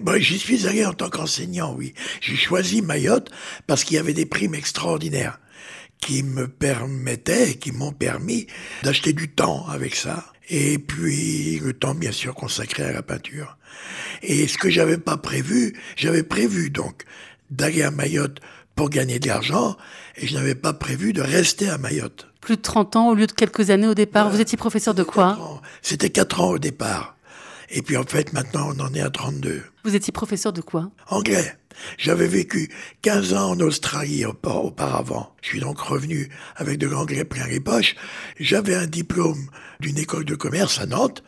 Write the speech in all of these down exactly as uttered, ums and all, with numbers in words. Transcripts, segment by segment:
Bon, j'y suis allé en tant qu'enseignant, oui. J'ai choisi Mayotte parce qu'il y avait des primes extraordinaires qui me permettaient, qui m'ont permis d'acheter du temps avec ça. Et puis, le temps, bien sûr, consacré à la peinture. Et ce que j'avais pas prévu, j'avais prévu, donc, d'aller à Mayotte pour gagner de l'argent, et je n'avais pas prévu de rester à Mayotte. Plus de trente ans au lieu de quelques années au départ. Voilà. Vous étiez professeur de quoi ? C'était quatre ans au départ. Et puis, en fait, maintenant, on en est à trente-deux. Vous étiez professeur de quoi ? Anglais. J'avais vécu quinze ans en Australie auparavant. Je suis donc revenu avec de l'anglais plein les poches. J'avais un diplôme d'une école de commerce à Nantes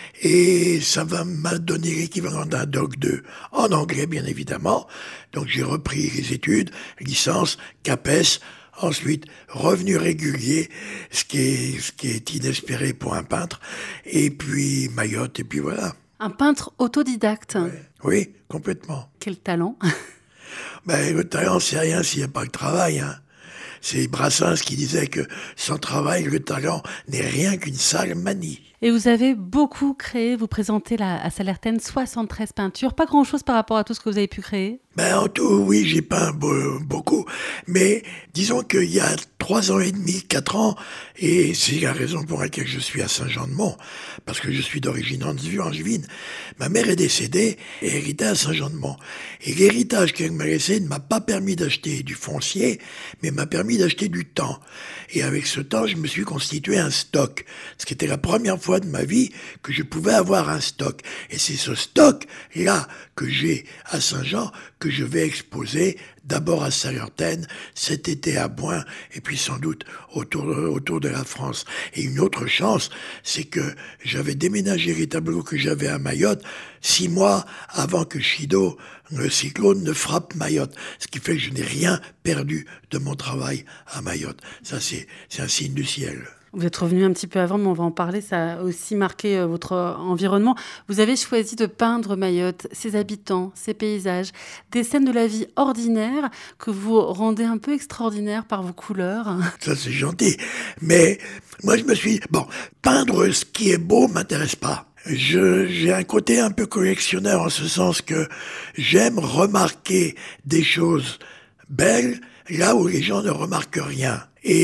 et ça m'a donné l'équivalent d'un doc deux en anglais, bien évidemment. Donc j'ai repris les études, licence, CAPES, ensuite revenu régulier, ce qui est, ce qui est inespéré pour un peintre, et puis Mayotte, et puis voilà. Un peintre autodidacte. Ouais. Oui, complètement. Quel talent. Ben, le talent, c'est rien s'il n'y a pas de travail. Hein. C'est Brassens qui disait que sans travail, le talent n'est rien qu'une sale manie. Et vous avez beaucoup créé, vous présentez là, à Sallertaine soixante-treize peintures, pas grand-chose par rapport à tout ce que vous avez pu créer ? Ben, en tout, oui, j'ai peint be- beaucoup, mais disons qu'il y a trois ans et demi, quatre ans, et c'est la raison pour laquelle je suis à Saint-Jean-de-Mont, parce que je suis d'origine angevine. Ma mère est décédée et héritait à Saint-Jean-de-Mont. Et l'héritage qu'elle m'a laissé ne m'a pas permis d'acheter du foncier, mais m'a permis d'acheter du temps. Et avec ce temps, je me suis constitué un stock, ce qui était la première fois de ma vie que je pouvais avoir un stock. Et c'est ce stock-là que j'ai à Saint-Jean que je vais exposer d'abord à Sallertaine, cet été à Boin, et puis sans doute autour, autour de la France. Et une autre chance, c'est que j'avais déménagé les tableaux que j'avais à Mayotte six mois avant que Chido, le cyclone, ne frappe Mayotte. Ce qui fait que je n'ai rien perdu de mon travail à Mayotte. Ça, c'est, c'est un signe du ciel. Vous êtes revenu un petit peu avant, mais on va en parler. Ça a aussi marqué votre environnement. Vous avez choisi de peindre Mayotte, ses habitants, ses paysages, des scènes de la vie ordinaire que vous rendez un peu extraordinaires par vos couleurs. Ça, c'est gentil. Mais moi, je me suis... Bon, peindre ce qui est beau m'intéresse pas. Je, j'ai un côté un peu collectionneur en ce sens que j'aime remarquer des choses belles là où les gens ne remarquent rien.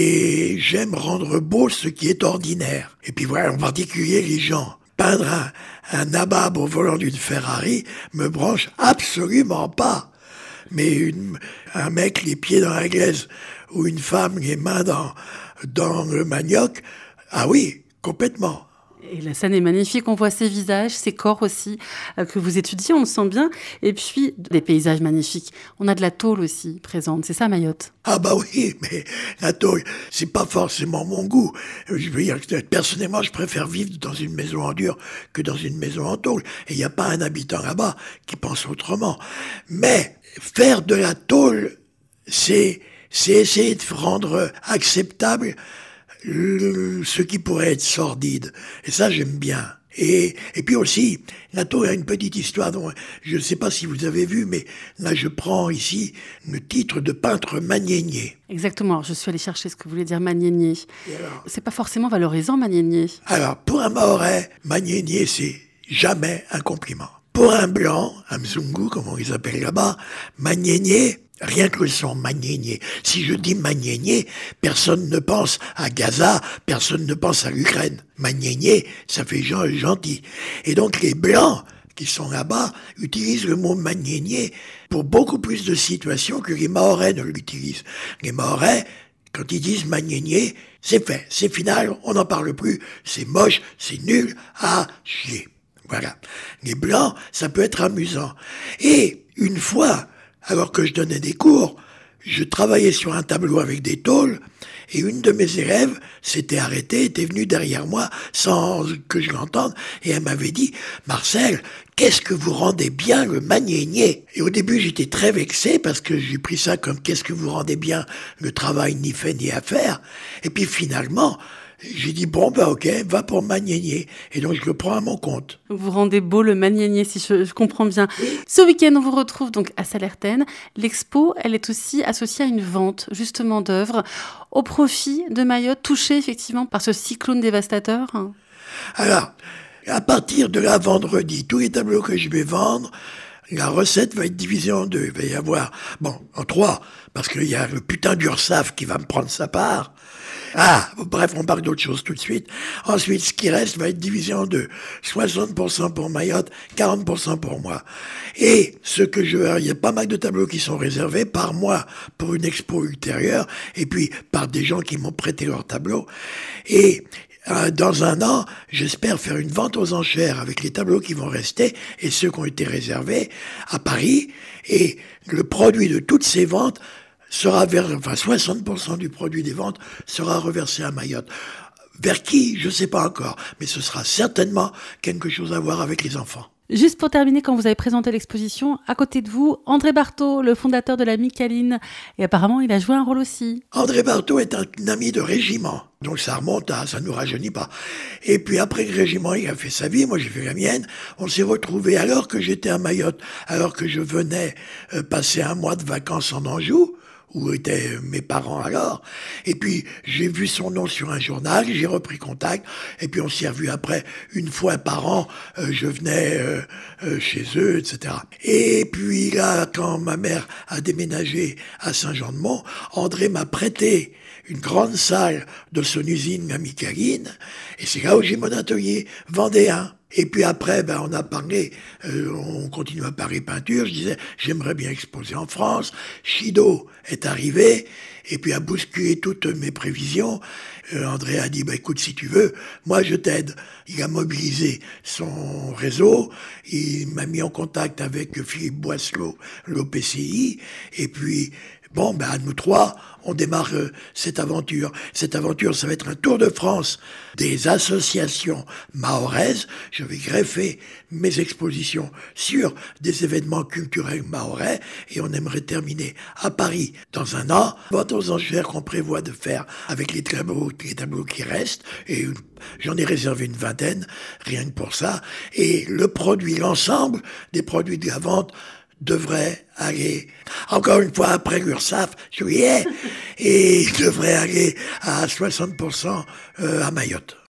Et j'aime rendre beau ce qui est ordinaire. Et puis voilà, en particulier les gens. Peindre un, un nabab au volant d'une Ferrari me branche absolument pas. Mais une, un mec les pieds dans la glaise ou une femme les mains dans, dans le manioc, ah oui, complètement. Et la scène est magnifique, on voit ses visages, ses corps aussi, euh, que vous étudiez, on le sent bien. Et puis, des paysages magnifiques. On a de la tôle aussi présente, c'est ça Mayotte ? Ah bah oui, mais la tôle, c'est pas forcément mon goût. Je veux dire, personnellement, je préfère vivre dans une maison en dur que dans une maison en tôle. Et il n'y a pas un habitant là-bas qui pense autrement. Mais faire de la tôle, c'est, c'est essayer de rendre acceptable Le, ce qui pourrait être sordide. Et ça, j'aime bien. Et, et puis aussi, la tôle a une petite histoire dont je ne sais pas si vous avez vu, mais là, je prends ici le titre de peintre magnénier. Exactement. Alors, je suis allée chercher ce que voulait dire magnénier. C'est pas forcément valorisant, magnénier. Alors, pour un Mahorais, magnénier, c'est jamais un compliment. Pour un blanc, un mzungu, comme on les appelle là-bas, magnénier, rien que le son magnénier. Si je dis magnénier, personne ne pense à Gaza, personne ne pense à l'Ukraine. Magnénier, ça fait gens gentil. Et donc les Blancs qui sont là-bas utilisent le mot magnénier pour beaucoup plus de situations que les Mahorais ne l'utilisent. Les Mahorais, quand ils disent magnénier, c'est fait, c'est final, on n'en parle plus, c'est moche, c'est nul, à chier. Voilà. Les Blancs, ça peut être amusant. Et une fois, alors que je donnais des cours, je travaillais sur un tableau avec des tôles, et une de mes élèves s'était arrêtée, était venue derrière moi sans que je l'entende, et elle m'avait dit « Marcel, qu'est-ce que vous rendez bien le magnénier ?» Et au début, j'étais très vexé, parce que j'ai pris ça comme « Qu'est-ce que vous rendez bien le travail ni fait ni à faire ?» Et puis finalement, j'ai dit, bon, bah ok, va pour magnénier. Et donc, je le prends à mon compte. Vous rendez beau le magnénier, si je, je comprends bien. Oui. Ce week-end, on vous retrouve donc à Sallertaine. L'expo, elle est aussi associée à une vente, justement, d'œuvres au profit de Mayotte, touchée effectivement par ce cyclone dévastateur. Alors, à partir de là, vendredi, tous les tableaux que je vais vendre la recette va être divisée en deux. Il va y avoir, bon, en trois, parce qu'il y a le putain d'URSSAF qui va me prendre sa part. Ah, bref, on parle d'autre chose tout de suite. Ensuite, ce qui reste va être divisé en deux. soixante pour cent pour Mayotte, quarante pour cent pour moi. Et ce que je, il y a pas mal de tableaux qui sont réservés par moi pour une expo ultérieure, et puis par des gens qui m'ont prêté leurs tableaux. Et euh, dans un an, j'espère faire une vente aux enchères avec les tableaux qui vont rester et ceux qui ont été réservés à Paris. Et le produit de toutes ces ventes sera vers, enfin soixante pour cent du produit des ventes sera reversé à Mayotte. Vers qui, je ne sais pas encore, mais ce sera certainement quelque chose à voir avec les enfants. Juste pour terminer, quand vous avez présenté l'exposition, à côté de vous, André Barthaud, le fondateur de la Micaline. Et apparemment, il a joué un rôle aussi. André Barthaud est un ami de régiment. Donc ça remonte à, ça ne nous rajeunit pas. Et puis après le régiment, il a fait sa vie, moi j'ai fait la mienne. On s'est retrouvés alors que j'étais à Mayotte, alors que je venais euh, passer un mois de vacances en Anjou, où étaient mes parents alors. Et puis, j'ai vu son nom sur un journal, j'ai repris contact, et puis on s'y a vu après, une fois par an, euh, je venais euh, euh, chez eux, et cetera. Et puis là, quand ma mère a déménagé à Saint-Jean-de-Mont, André m'a prêté une grande salle de son usine à Micaline, et c'est là où j'ai mon atelier vendéen. Et puis après, ben, on a parlé, euh, on continue à parler peinture. Je disais, j'aimerais bien exposer en France. Chido est arrivé, et puis a bousculé toutes mes prévisions. Euh, André a dit, ben, écoute, si tu veux, moi je t'aide. Il a mobilisé son réseau, il m'a mis en contact avec Philippe Boisselot, l'O P C I, et puis, bon, ben, à nous trois, on démarre euh, cette aventure. Cette aventure, ça va être un tour de France des associations mahoraises. Je vais greffer mes expositions sur des événements culturels mahorais et on aimerait terminer à Paris dans un an. Vente aux enchères qu'on prévoit de faire avec les tableaux, les tableaux qui restent, et j'en ai réservé une vingtaine, rien que pour ça. Et le produit, l'ensemble des produits de la vente devrait aller, encore une fois après l'URSSAF, juillet, et il devrait aller à soixante pour cent à Mayotte.